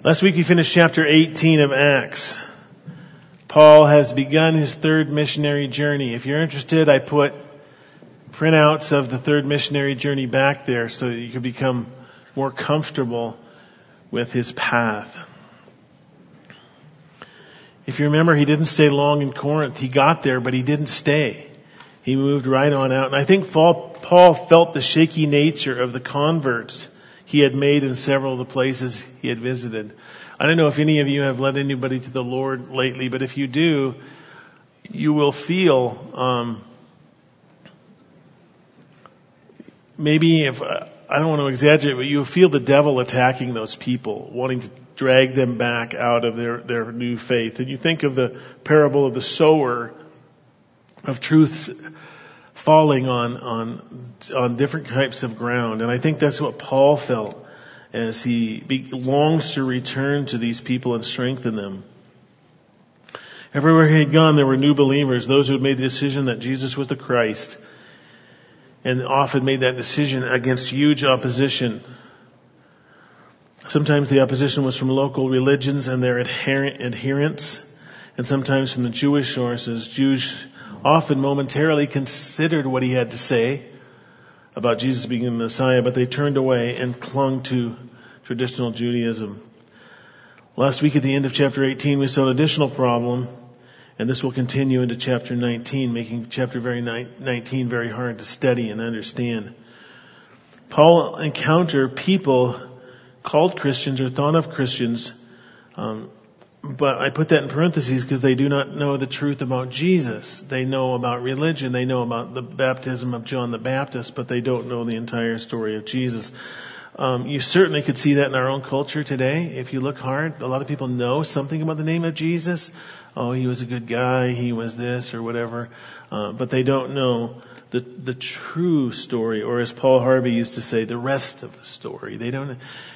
Last week we finished chapter 18 of Acts. Paul has begun his third missionary journey. If you're interested, I put printouts of the third missionary journey back there so that you can become more comfortable with his path. If you remember, he didn't stay long in Corinth. He got there, but he didn't stay. He moved right on out. And I think Paul felt the shaky nature of the converts he had made in several of the places he had visited. I don't know if any of you have led anybody to the Lord lately, but if you do, you will feel, maybe if, I don't want to exaggerate, but you'll feel the devil attacking those people, wanting to drag them back out of their new faith. And you think of the parable of the sower, of truths falling on different types of ground. And I think that's what Paul felt as he longs to return to these people and strengthen them. Everywhere he had gone, there were new believers, those who had made the decision that Jesus was the Christ, and often made that decision against huge opposition. Sometimes the opposition was from local religions and their adherents, and sometimes from the Jewish sources. Jews often momentarily considered what he had to say about Jesus being the Messiah, but they turned away and clung to traditional Judaism. Last week at the end of chapter 18, we saw an additional problem, and this will continue into chapter 19, making chapter 19 very hard to study and understand. Paul encountered people called Christians or thought of Christians, but I put that in parentheses because they do not know the truth about Jesus. They know about religion. They know about the baptism of John the Baptist, but they don't know the entire story of Jesus. You certainly could see that in our own culture today. If you look hard, a lot of people know something about the name of Jesus. Oh, he was a good guy. He was this or whatever. But they don't know the true story, or as Paul Harvey used to say, the rest of the story. They don't.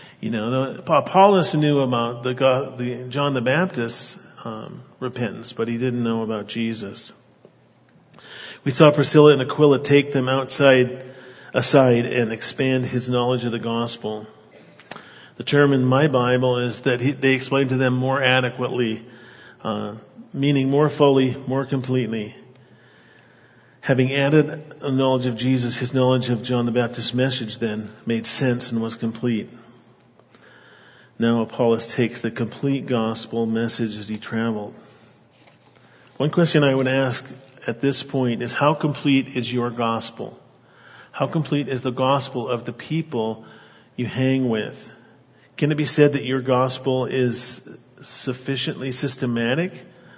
Apollos knew about the John the Baptist's repentance, but he didn't know about Jesus. We saw Priscilla and Aquila take them aside and expand his knowledge of the gospel. The term in my Bible is that they explained to them more adequately, meaning more fully, more completely. Having added a knowledge of Jesus, his knowledge of John the Baptist's message then made sense and was complete. Now Apollos takes the complete gospel message as he traveled. One question I would ask at this point is, how complete is your gospel? How complete is the gospel of the people you hang with? Can it be said that your gospel is sufficiently systematic?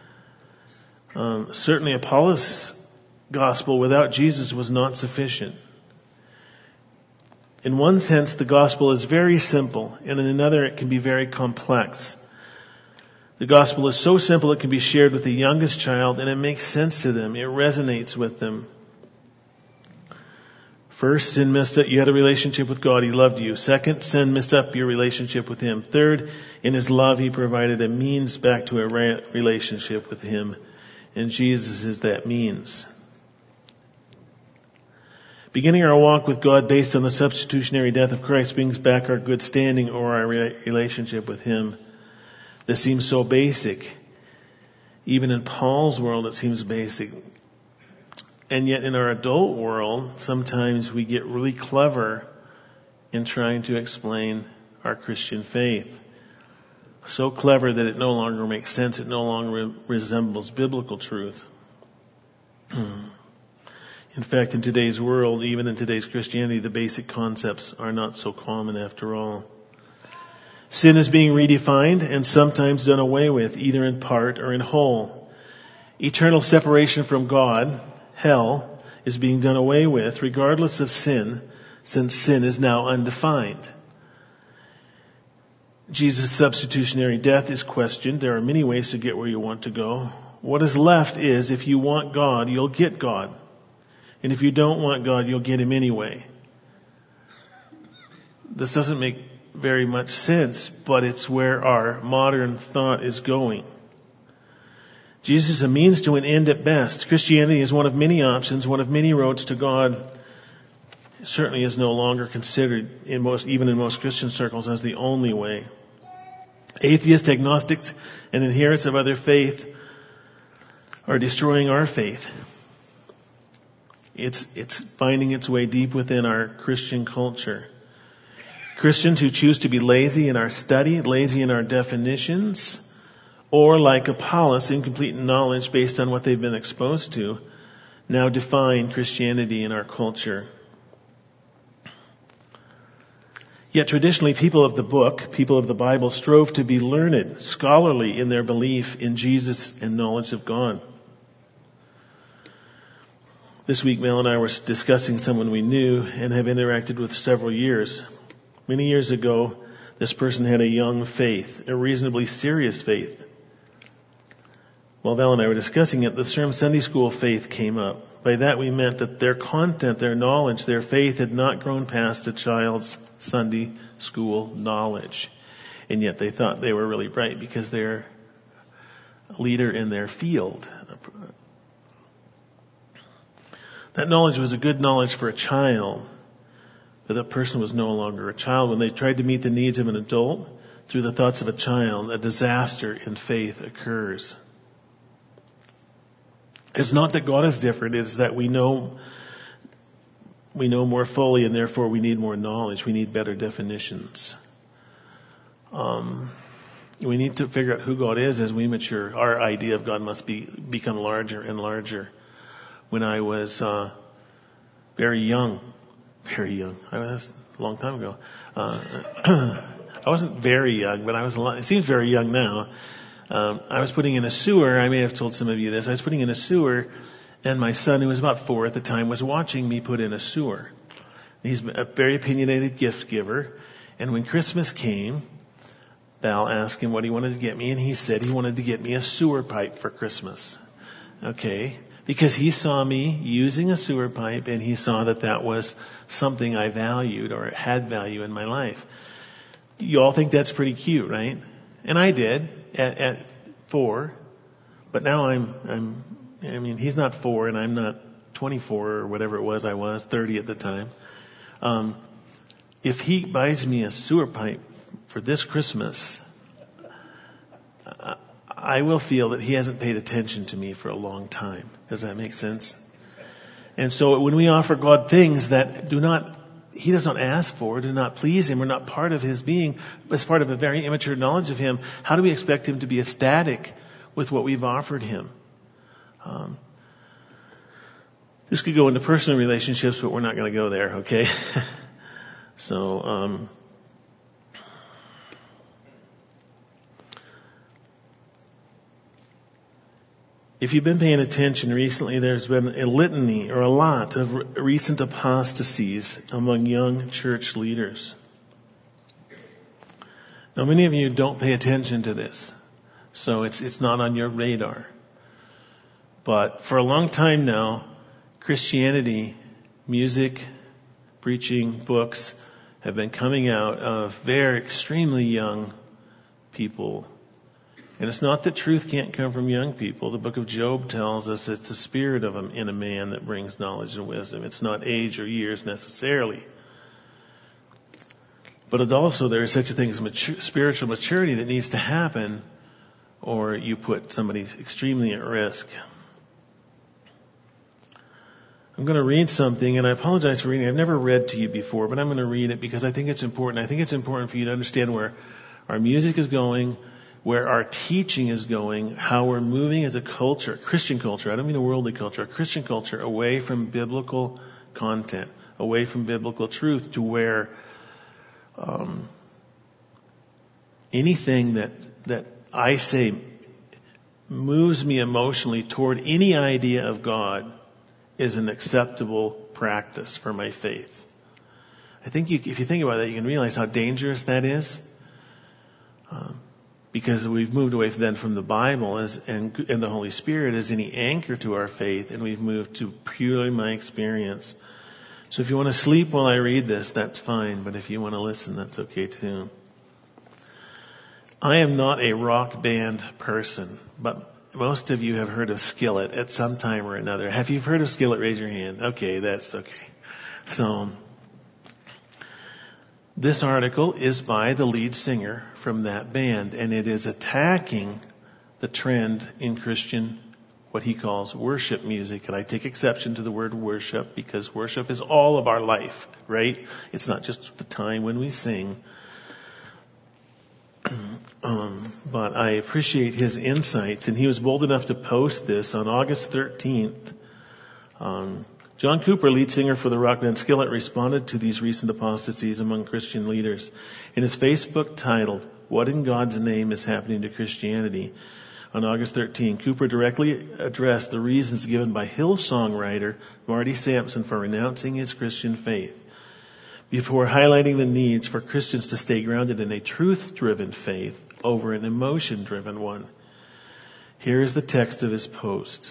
Certainly Apollos' gospel without Jesus was not sufficient. In one sense, the gospel is very simple, and in another, it can be very complex. The gospel is so simple it can be shared with the youngest child, and it makes sense to them. It resonates with them. First, sin messed up. You had a relationship with God. He loved you. Second, sin messed up your relationship with Him. Third, in His love, He provided a means back to a relationship with Him, and Jesus is that means. Beginning our walk with God based on the substitutionary death of Christ brings back our good standing or our relationship with Him. This seems so basic. Even in Paul's world, it seems basic. And yet in our adult world, sometimes we get really clever in trying to explain our Christian faith. So clever that it no longer makes sense. It no longer resembles biblical truth. In fact, in today's world, even in today's Christianity, the basic concepts are not so common after all. Sin is being redefined and sometimes done away with, either in part or in whole. Eternal separation from God, hell, is being done away with regardless of sin, since sin is now undefined. Jesus' substitutionary death is questioned. There are many ways to get where you want to go. What is left is, if you want God, you'll get God. And if you don't want God, you'll get Him anyway. This doesn't make very much sense, but it's where our modern thought is going. Jesus is a means to an end at best. Christianity is one of many options, one of many roads to God. It certainly is no longer considered, even in most Christian circles, as the only way. Atheists, agnostics, and adherents of other faith are destroying our faith. It's finding its way deep within our Christian culture. Christians who choose to be lazy in our study, lazy in our definitions, or like Apollos, incomplete in knowledge based on what they've been exposed to, now define Christianity in our culture. Yet traditionally, people of the book, people of the Bible, strove to be learned, scholarly in their belief in Jesus and knowledge of God. This week, Mel and I were discussing someone we knew and have interacted with several years. Many years ago, this person had a young faith, a reasonably serious faith. While Val and I were discussing it, the term Sunday school faith came up. By that we meant that their content, their knowledge, their faith had not grown past a child's Sunday school knowledge. And yet they thought they were really bright because they're a leader in their field. That knowledge was a good knowledge for a child, but that person was no longer a child. When they tried to meet the needs of an adult through the thoughts of a child, a disaster in faith occurs. It's not that God is different, it's that we know more fully, and therefore we need more knowledge. We need better definitions. We need to figure out who God is as we mature. Our idea of God must become larger and larger. When I was very young, I was a long time ago. I wasn't very young, but it seems very young now. I was putting in a sewer. I may have told some of you this. I was putting in a sewer, and my son, who was about 4 at the time, was watching me put in a sewer. He's a very opinionated gift giver. And when Christmas came, Val asked him what he wanted to get me, and he said he wanted to get me a sewer pipe for Christmas. Okay. Because he saw me using a sewer pipe, and he saw that was something I valued or had value in my life. You all think that's pretty cute, right? And I did at 4, but now he's not 4 and I'm not 24 or whatever it was. I was 30 at the time. If he buys me a sewer pipe for this Christmas, I will feel that he hasn't paid attention to me for a long time. Does that make sense? And so when we offer God things that He does not ask for, do not please Him, are not part of His being, as part of a very immature knowledge of Him, how do we expect Him to be ecstatic with what we've offered Him? This could go into personal relationships, but we're not going to go there, okay? So, if you've been paying attention recently, there's been a litany or a lot of recent apostasies among young church leaders. Now, many of you don't pay attention to this, so it's not on your radar. But for a long time now, Christianity, music, preaching, books have been coming out of very extremely young people. And it's not that truth can't come from young people. The book of Job tells us it's the spirit in a man that brings knowledge and wisdom. It's not age or years necessarily. But also there is such a thing as spiritual maturity that needs to happen, or you put somebody extremely at risk. I'm going to read something, and I apologize for reading. I've never read to you before, but I'm going to read it because I think it's important. I think it's important for you to understand where our music is going, where our teaching is going, how we're moving as a culture, Christian culture, I don't mean a worldly culture, a Christian culture, away from biblical content, away from biblical truth, to where anything that I say moves me emotionally toward any idea of God is an acceptable practice for my faith. I think if you think about that, you can realize how dangerous that is. Because we've moved away then from the Bible and the Holy Spirit as any anchor to our faith, and we've moved to purely my experience. So if you want to sleep while I read this, that's fine, but if you want to listen, that's okay too. I am not a rock band person, but most of you have heard of Skillet at some time or another. Have you heard of Skillet? Raise your hand. Okay, that's okay. So, This article is by the lead singer from that band, and it is attacking the trend in Christian, what he calls worship music. And I take exception to the word worship because worship is all of our life, right? It's not just the time when we sing. But I appreciate his insights, and he was bold enough to post this on August 13th. John Cooper, lead singer for the rock band Skillet, responded to these recent apostasies among Christian leaders. In his Facebook titled, "What in God's Name is Happening to Christianity?" on August 13, Cooper directly addressed the reasons given by Hillsong writer Marty Sampson for renouncing his Christian faith, before highlighting the needs for Christians to stay grounded in a truth-driven faith over an emotion-driven one. Here is the text of his post.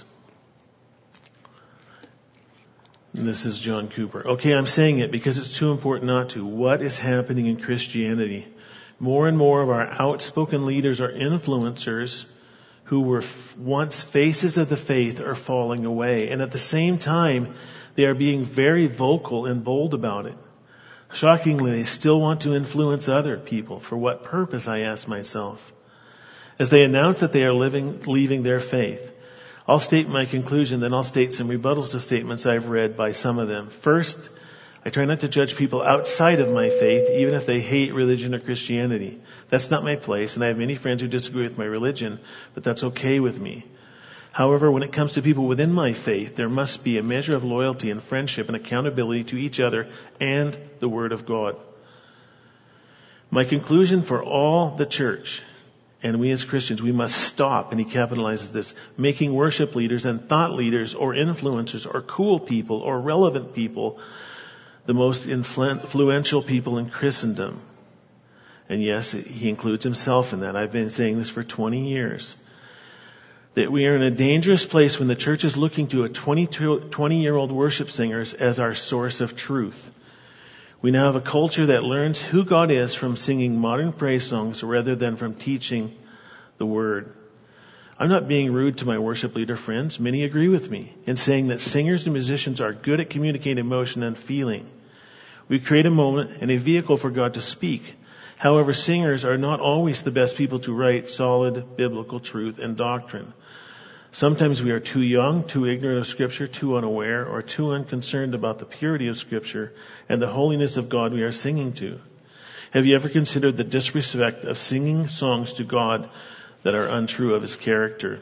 And this is John Cooper. Okay, I'm saying it because it's too important not to. What is happening in Christianity? More and more of our outspoken leaders or influencers who were once faces of the faith are falling away. And at the same time, they are being very vocal and bold about it. Shockingly, they still want to influence other people. For what purpose, I ask myself. As they announce that they are leaving their faith, I'll state my conclusion, then I'll state some rebuttals to statements I've read by some of them. First, I try not to judge people outside of my faith, even if they hate religion or Christianity. That's not my place, and I have many friends who disagree with my religion, but that's okay with me. However, when it comes to people within my faith, there must be a measure of loyalty and friendship and accountability to each other and the Word of God. My conclusion for all the church, and we as Christians, we must stop, and he capitalizes this, making worship leaders and thought leaders or influencers or cool people or relevant people the most influential people in Christendom. And yes, he includes himself in that. I've been saying this for 20 years. That we are in a dangerous place when the church is looking to a 20-year-old worship singers as our source of truth. We now have a culture that learns who God is from singing modern praise songs rather than from teaching the Word. I'm not being rude to my worship leader friends. Many agree with me in saying that singers and musicians are good at communicating emotion and feeling. We create a moment and a vehicle for God to speak. However, singers are not always the best people to write solid biblical truth and doctrine. Sometimes we are too young, too ignorant of Scripture, too unaware, or too unconcerned about the purity of Scripture and the holiness of God we are singing to. Have you ever considered the disrespect of singing songs to God that are untrue of His character?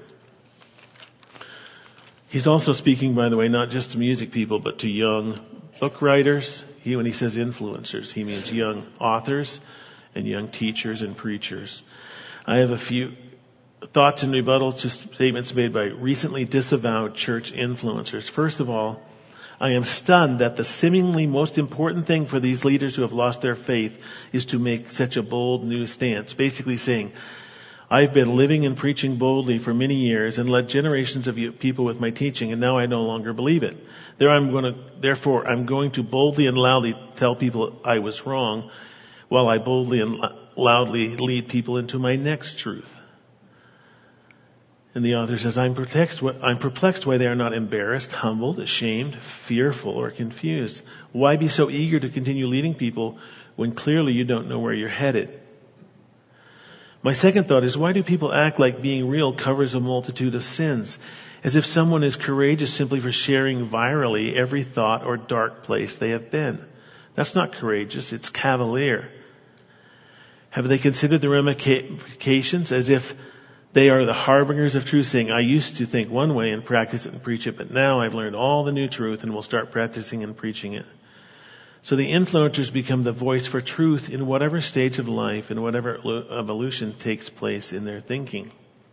He's also speaking, by the way, not just to music people, but to young book writers. When he says influencers, he means young authors and young teachers and preachers. I have a few thoughts and rebuttals to statements made by recently disavowed church influencers. First of all, I am stunned that the seemingly most important thing for these leaders who have lost their faith is to make such a bold new stance. Basically saying, I've been living and preaching boldly for many years and led generations of people with my teaching, and now I no longer believe it. Therefore, I'm going to boldly and loudly tell people I was wrong, while I boldly and loudly lead people into my next truth. And the author says, I'm perplexed why they are not embarrassed, humbled, ashamed, fearful, or confused. Why be so eager to continue leading people when clearly you don't know where you're headed? My second thought is, why do people act like being real covers a multitude of sins? As if someone is courageous simply for sharing virally every thought or dark place they have been. That's not courageous, it's cavalier. Have they considered the ramifications as if they are the harbingers of truth, saying, I used to think one way and practice it and preach it, but now I've learned all the new truth and will start practicing and preaching it. So the influencers become the voice for truth in whatever stage of life and whatever evolution takes place in their thinking.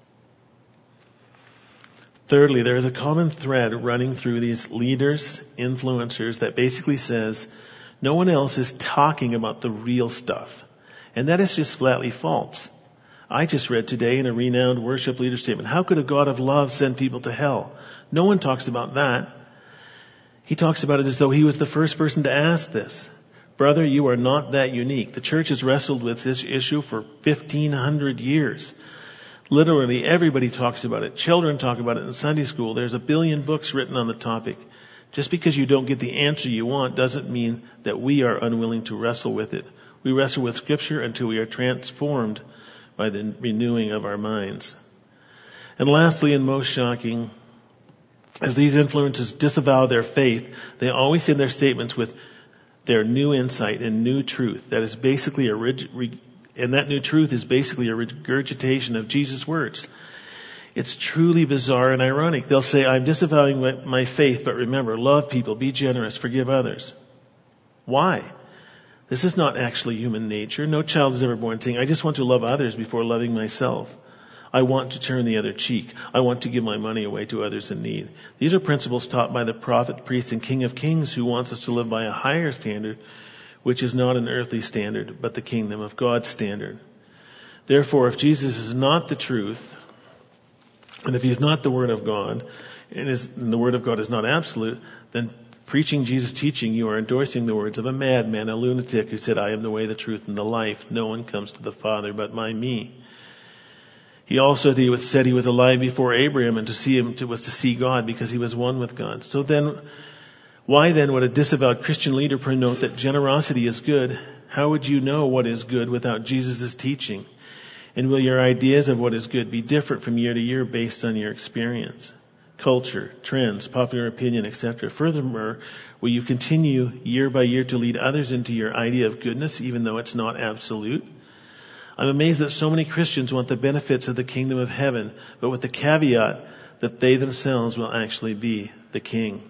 Thirdly, there is a common thread running through these leaders, influencers, that basically says, no one else is talking about the real stuff. And that is just flatly false. I just read today in a renowned worship leader statement, how could a God of love send people to hell? No one talks about that. He talks about it as though he was the first person to ask this. Brother, you are not that unique. The church has wrestled with this issue for 1,500 years. Literally everybody talks about it. Children talk about it in Sunday school. There's 1 billion books written on the topic. Just because you don't get the answer you want doesn't mean that we are unwilling to wrestle with it We wrestle with Scripture until we are transformed by the renewing of our minds. And lastly, and most shocking, as these influences disavow their faith, they always end their statements with their new insight and new truth. That is basically and that new truth is basically a regurgitation of Jesus' words. It's truly bizarre and ironic. They'll say, I'm disavowing my faith, but remember, love people, be generous, forgive others. Why? This is not actually human nature. No child is ever born saying, I just want to love others before loving myself. I want to turn the other cheek. I want to give my money away to others in need. These are principles taught by the prophet, priest, and King of Kings who wants us to live by a higher standard, which is not an earthly standard, but the kingdom of God's standard. Therefore, if Jesus is not the truth, and if he is not the Word of God, and the Word of God is not absolute, then preaching Jesus' teaching, you are endorsing the words of a madman, a lunatic who said, I am the way, the truth, and the life. No one comes to the Father but by me. He also said he was alive before Abraham, and to see him was to see God because he was one with God. So then, why then would a disavowed Christian leader promote that generosity is good? How would you know what is good without Jesus' teaching? And will your ideas of what is good be different from year to year based on your experience, culture, trends, popular opinion, etc.? Furthermore, will you continue year by year to lead others into your idea of goodness even though it's not absolute? I'm amazed that so many Christians want the benefits of the kingdom of heaven, but with the caveat that they themselves will actually be the king.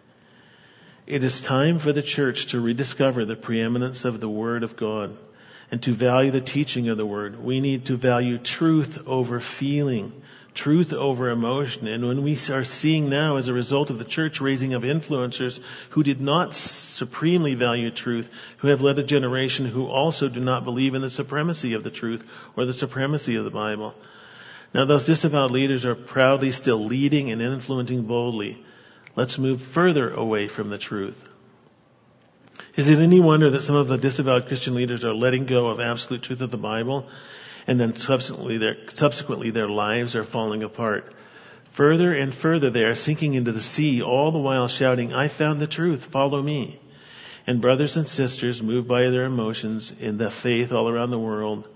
It is time for the church to rediscover the preeminence of the Word of God and to value the teaching of the Word. We need to value truth over feeling, truth over emotion. And when we are seeing now, as a result of the church raising of influencers who did not supremely value truth, who have led a generation who also do not believe in the supremacy of the truth or the supremacy of the Bible. Now those disavowed leaders are proudly still leading and influencing boldly. Let's move further away from the truth. Is it any wonder that some of the disavowed Christian leaders are letting go of absolute truth of the Bible, and then subsequently their lives are falling apart? Further and further they are sinking into the sea, all the while shouting, I found the truth, follow me. And brothers and sisters, moved by their emotions in the faith all around the world,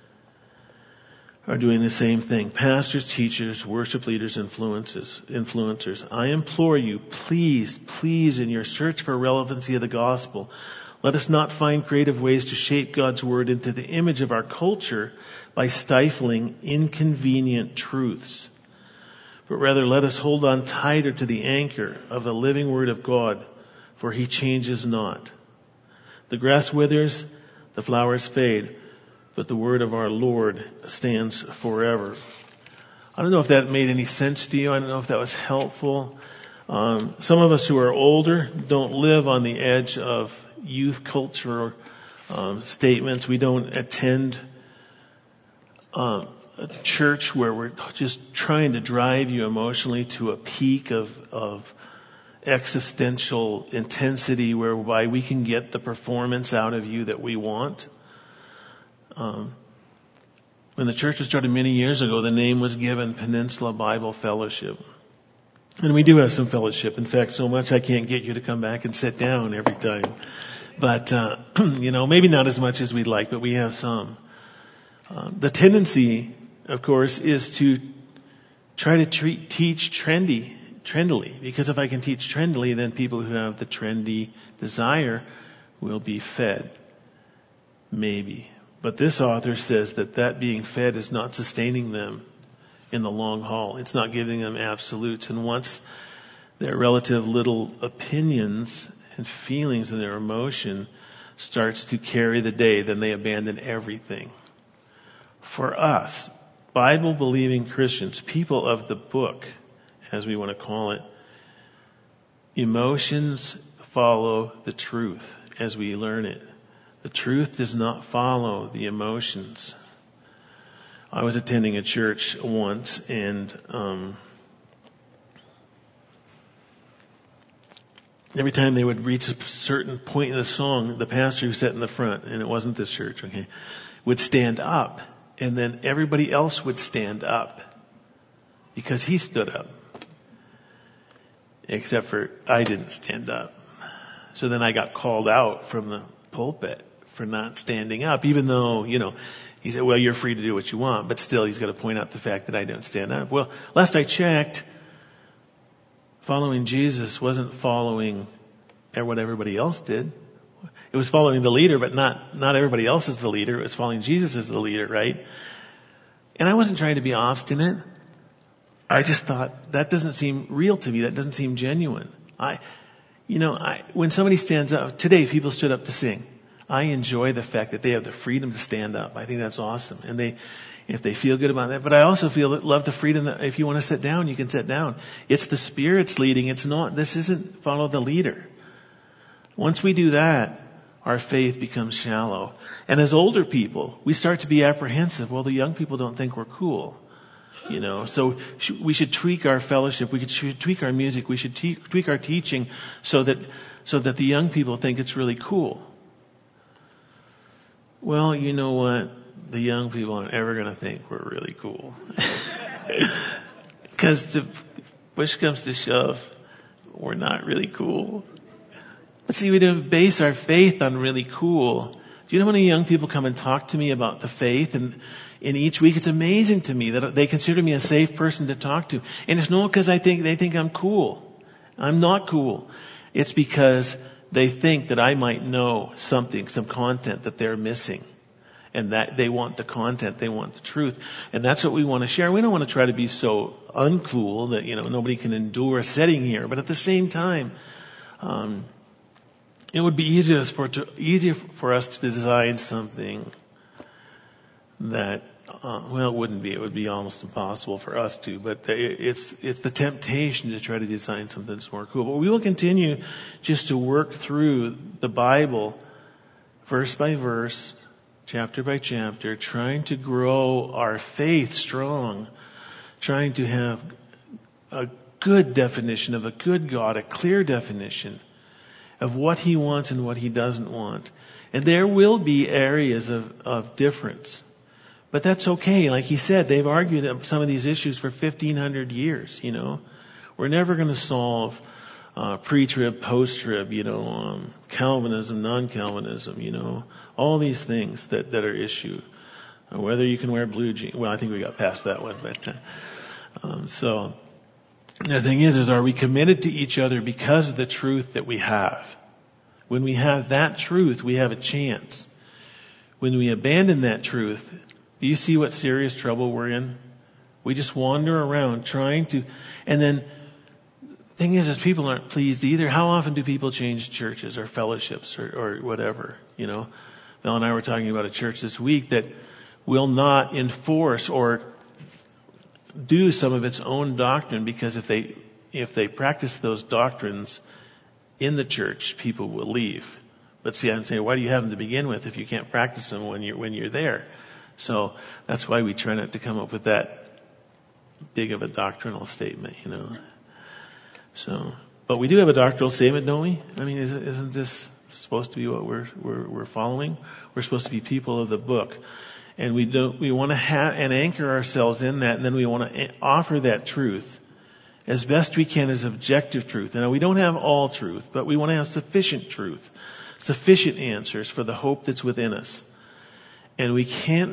are doing the same thing. Pastors, teachers, worship leaders, influencers. I implore you, please, in your search for relevancy of the gospel, let us not find creative ways to shape God's word into the image of our culture by stifling inconvenient truths. But rather let us hold on tighter to the anchor of the living word of God, for he changes not. The grass withers, the flowers fade, but the word of our Lord stands forever. I don't know if that made any sense to you. I don't know if that was helpful. Some of us who are older don't live on the edge of youth culture statements. We don't attend a church where we're just trying to drive you emotionally to a peak of existential intensity whereby we can get the performance out of you that we want. When the church was started many years ago, the name was given Peninsula Bible Fellowship. And we do have some fellowship. In fact, so much I can't get you to come back and sit down every time. But, maybe not as much as we'd like, but we have some. The tendency, of course, is to try to teach trendily. Because if I can teach trendily, then people who have the trendy desire will be fed. Maybe. But this author says that being fed is not sustaining them in the long haul. It's not giving them absolutes. And once their relative little opinions and feelings and their emotion starts to carry the day, then they abandon everything. For us, Bible-believing Christians, people of the book, as we want to call it, emotions follow the truth as we learn it. The truth does not follow the emotions. I was attending a church once, and every time they would reach a certain point in the song, the pastor who sat in the front, and it wasn't this church, would stand up, and then everybody else would stand up because he stood up. Except for I didn't stand up. So then I got called out from the pulpit for not standing up, even though, he said, well, you're free to do what you want, but still he's got to point out the fact that I don't stand up. Well, last I checked, following Jesus wasn't following what everybody else did. It was following the leader, but not everybody else is the leader. It was following Jesus as the leader, right? And I wasn't trying to be obstinate. I just thought, that doesn't seem real to me. That doesn't seem genuine. When somebody stands up, today people stood up to sing. I enjoy the fact that they have the freedom to stand up. I think that's awesome. And if they feel good about that. But I also love the freedom that if you want to sit down, you can sit down. It's the Spirit's leading. This isn't follow the leader. Once we do that, our faith becomes shallow. And as older people, we start to be apprehensive. Well, the young people don't think we're cool. So we should tweak our fellowship. We should tweak our music. We should tweak our teaching so that the young people think it's really cool. Well, you know what? The young people aren't ever going to think we're really cool. Because if push comes to shove, we're not really cool. But see, we don't base our faith on really cool. Do you know how many young people come and talk to me about the faith? And in each week, it's amazing to me that they consider me a safe person to talk to. And it's not because they think I'm cool. I'm not cool. It's because they think that I might know something, some content that they're missing. And that they want the content, they want the truth. And that's what we want to share. We don't want to try to be so uncool that, nobody can endure sitting here. But at the same time, it would be easier for us to design something that, it wouldn't be. It would be almost impossible for us to. But it's the temptation to try to design something that's more cool. But we will continue just to work through the Bible, verse by verse, chapter by chapter, trying to grow our faith strong, trying to have a good definition of a good God, a clear definition of what He wants and what He doesn't want. And there will be areas of difference. But that's okay. Like he said, they've argued some of these issues for 1,500 years, We're never going to solve pre-trib, post-trib, Calvinism, non-Calvinism, all these things that are issue. Whether you can wear blue jeans. Well, I think we got past that one. But so the thing is are we committed to each other because of the truth that we have? When we have that truth, we have a chance. When we abandon that truth, do you see what serious trouble we're in? We just wander around trying to, and then thing is people aren't pleased either. How often do people change churches or fellowships or whatever, Mel and I were talking about a church this week that will not enforce or do some of its own doctrine because if they practice those doctrines in the church, people will leave. But see, I'm saying, why do you have them to begin with if you can't practice them when you're there? So that's why we try not to come up with that big of a doctrinal statement, So, but we do have a doctrinal statement, don't we? I mean, isn't this supposed to be what we're following? We're supposed to be people of the book. And we want to have and anchor ourselves in that, and then we want to offer that truth as best we can as objective truth. Now, we don't have all truth, but we want to have sufficient truth, sufficient answers for the hope that's within us. And we can't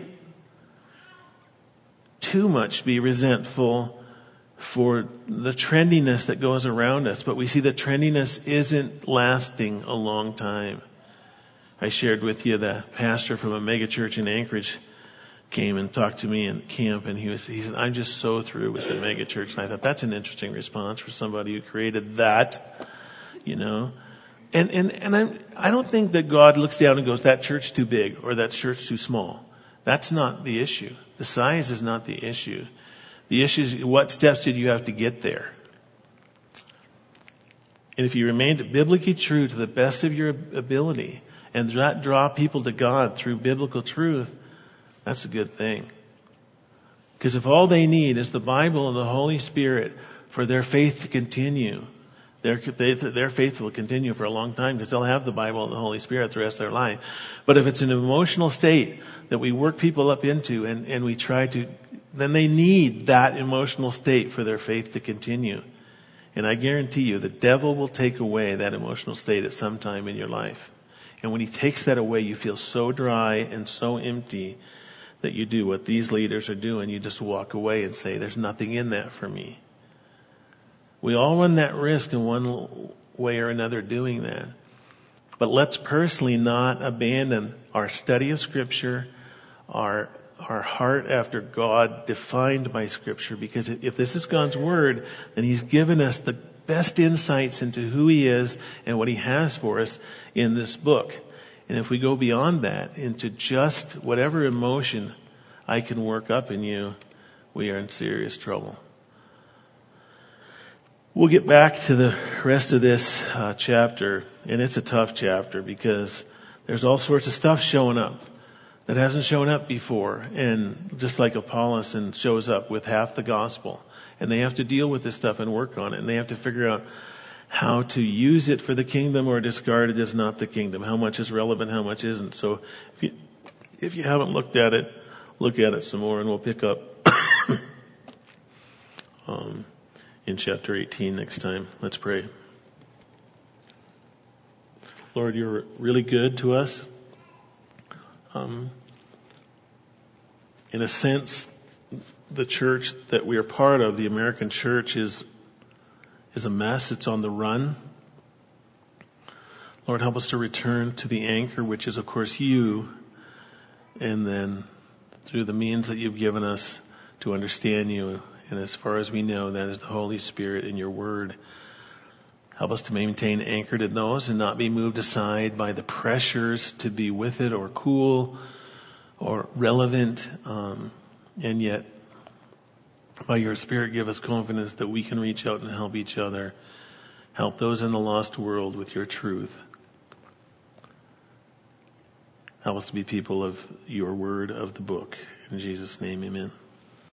too much be resentful for the trendiness that goes around us, but we see that trendiness isn't lasting a long time. I shared with you the pastor from a mega church in Anchorage came and talked to me in camp, and he said, I'm just so through with the mega church. And I thought that's an interesting response for somebody who created that, And I don't think that God looks down and goes, that church too big or that church too small. That's not the issue. The size is not the issue. The issue is what steps did you have to get there? And if you remained biblically true to the best of your ability and draw people to God through biblical truth, that's a good thing. Because if all they need is the Bible and the Holy Spirit for their faith to continue, their faith will continue for a long time because they'll have the Bible and the Holy Spirit the rest of their life. But if it's an emotional state that we work people up into and we try to, then they need that emotional state for their faith to continue. And I guarantee you the devil will take away that emotional state at some time in your life. And when He takes that away, you feel so dry and so empty that you do what these leaders are doing. You just walk away and say, there's nothing in that for me. We all run that risk in one way or another doing that. But let's personally not abandon our study of Scripture, our heart after God defined by Scripture, because if this is God's Word, then He's given us the best insights into who He is and what He has for us in this book. And if we go beyond that into just whatever emotion I can work up in you, we are in serious trouble. We'll get back to the rest of this chapter, and it's a tough chapter because there's all sorts of stuff showing up that hasn't shown up before. And just like Apollos shows up with half the gospel, and they have to deal with this stuff and work on it, and they have to figure out how to use it for the kingdom or discard it as not the kingdom. How much is relevant, how much isn't. So if you haven't looked at it, look at it some more, and we'll pick up in chapter 18 next time. Let's pray. Lord, you're really good to us. In a sense, the church that we are part of, the American church, is a mess. It's on the run. Lord, help us to return to the anchor, which is, of course, you, and then through the means that you've given us to understand you. And as far as we know, that is the Holy Spirit and your word. Help us to maintain anchored in those and not be moved aside by the pressures to be with it or cool or relevant. And yet, by your Spirit, give us confidence that we can reach out and help each other. Help those in the lost world with your truth. Help us to be people of your word, of the book. In Jesus' name, amen.